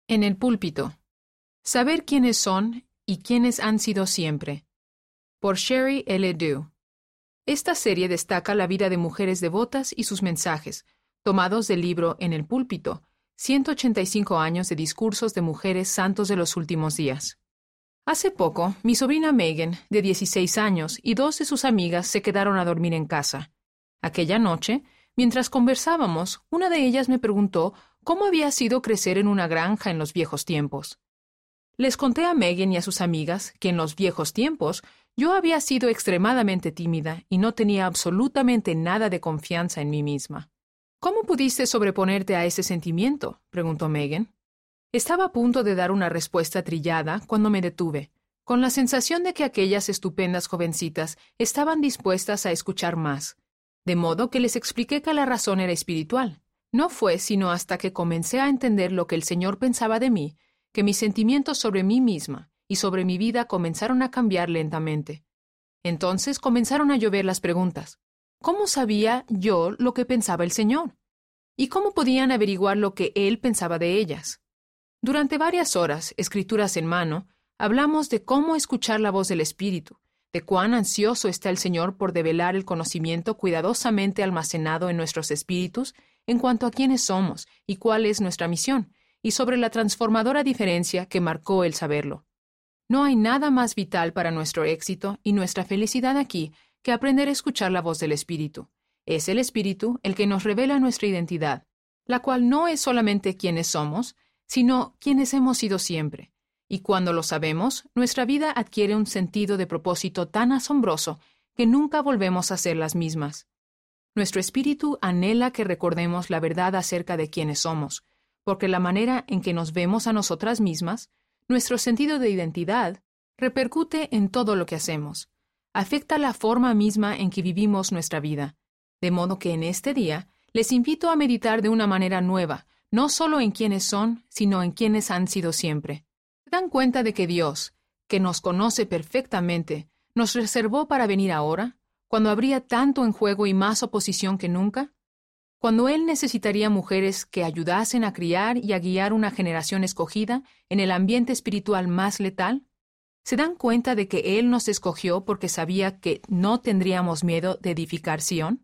En el púlpito. Saber quiénes son y quiénes han sido siempre. Por Sherry L. Dew. Esta serie destaca la vida de mujeres devotas y sus mensajes, tomados del libro En el púlpito, 185 años de discursos de mujeres santos de los últimos días. Hace poco, mi sobrina Megan, de 16 años, y dos de sus amigas se quedaron a dormir en casa. Aquella noche, mientras conversábamos, una de ellas me preguntó cómo había sido crecer en una granja en los viejos tiempos. Les conté a Megan y a sus amigas que en los viejos tiempos yo había sido extremadamente tímida y no tenía absolutamente nada de confianza en mí misma. ¿Cómo pudiste sobreponerte a ese sentimiento?, preguntó Megan. Estaba a punto de dar una respuesta trillada cuando me detuve, con la sensación de que aquellas estupendas jovencitas estaban dispuestas a escuchar más, de modo que les expliqué que la razón era espiritual. No fue sino hasta que comencé a entender lo que el Señor pensaba de mí, que mis sentimientos sobre mí misma y sobre mi vida comenzaron a cambiar lentamente. Entonces comenzaron a llover las preguntas. ¿Cómo sabía yo lo que pensaba el Señor? ¿Y cómo podían averiguar lo que Él pensaba de ellas? Durante varias horas, escrituras en mano, hablamos de cómo escuchar la voz del Espíritu, de cuán ansioso está el Señor por develar el conocimiento cuidadosamente almacenado en nuestros espíritus en cuanto a quiénes somos y cuál es nuestra misión, y sobre la transformadora diferencia que marcó el saberlo. No hay nada más vital para nuestro éxito y nuestra felicidad aquí que aprender a escuchar la voz del Espíritu. Es el Espíritu el que nos revela nuestra identidad, la cual no es solamente quiénes somos, sino quienes hemos sido siempre. Y cuando lo sabemos, nuestra vida adquiere un sentido de propósito tan asombroso que nunca volvemos a ser las mismas. Nuestro espíritu anhela que recordemos la verdad acerca de quiénes somos, porque la manera en que nos vemos a nosotras mismas, nuestro sentido de identidad, repercute en todo lo que hacemos. Afecta la forma misma en que vivimos nuestra vida. De modo que en este día les invito a meditar de una manera nueva, no solo en quiénes son, sino en quiénes han sido siempre. ¿Se dan cuenta de que Dios, que nos conoce perfectamente, nos reservó para venir ahora, cuando habría tanto en juego y más oposición que nunca? Cuando Él necesitaría mujeres que ayudasen a criar y a guiar una generación escogida en el ambiente espiritual más letal? ¿Se dan cuenta de que Él nos escogió porque sabía que no tendríamos miedo de edificar Sión?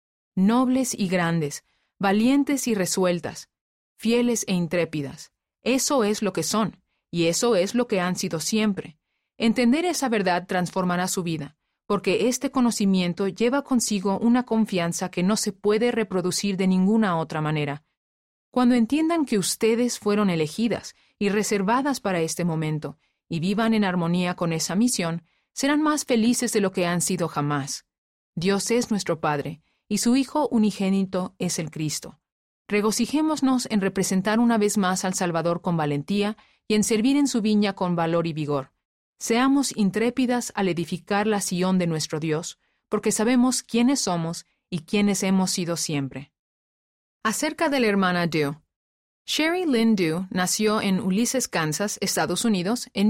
Nobles y grandes, valientes y resueltas, fieles e intrépidas. Eso es lo que son, y eso es lo que han sido siempre. Entender esa verdad transformará su vida, porque este conocimiento lleva consigo una confianza que no se puede reproducir de ninguna otra manera. Cuando entiendan que ustedes fueron elegidas y reservadas para este momento, y vivan en armonía con esa misión, serán más felices de lo que han sido jamás. Dios es nuestro Padre, y su Hijo unigénito es el Cristo. Regocijémonos en representar una vez más al Salvador con valentía y en servir en su viña con valor y vigor. Seamos intrépidas al edificar la Sión de nuestro Dios, porque sabemos quiénes somos y quiénes hemos sido siempre. Acerca de la hermana Dew. Sherry Lynn Dew nació en Ulysses, Kansas, Estados Unidos, en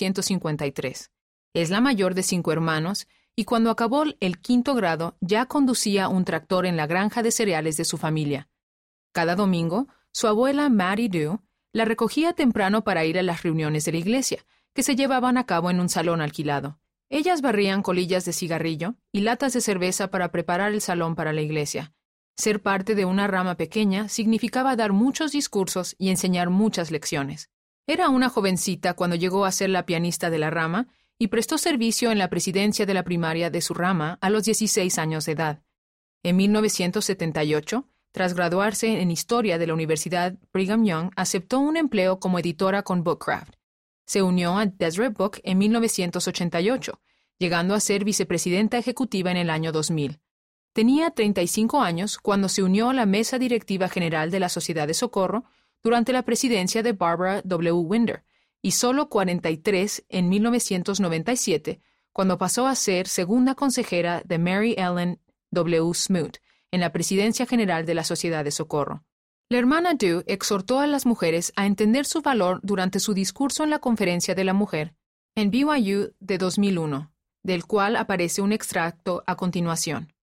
1953. Es la mayor de 5 hermanos, y cuando acabó el 5º grado ya conducía un tractor en la granja de cereales de su familia. Cada domingo, su abuela Mattie Dew la recogía temprano para ir a las reuniones de la iglesia, que se llevaban a cabo en un salón alquilado. Ellas barrían colillas de cigarrillo y latas de cerveza para preparar el salón para la iglesia. Ser parte de una rama pequeña significaba dar muchos discursos y enseñar muchas lecciones. Era una jovencita cuando llegó a ser la pianista de la rama y prestó servicio en la presidencia de la primaria de su rama a los 16 años de edad. En 1978, tras graduarse en Historia de la Universidad Brigham Young, aceptó un empleo como editora con Bookcraft. Se unió a Deseret Book en 1988, llegando a ser vicepresidenta ejecutiva en el año 2000. Tenía 35 años cuando se unió a la mesa directiva general de la Sociedad de Socorro durante la presidencia de Barbara W. Winder, y solo 43 en 1997, cuando pasó a ser segunda consejera de Mary Ellen W. Smoot en la presidencia general de la Sociedad de Socorro. La hermana Dew exhortó a las mujeres a entender su valor durante su discurso en la Conferencia de la Mujer en BYU de 2001, del cual aparece un extracto a continuación.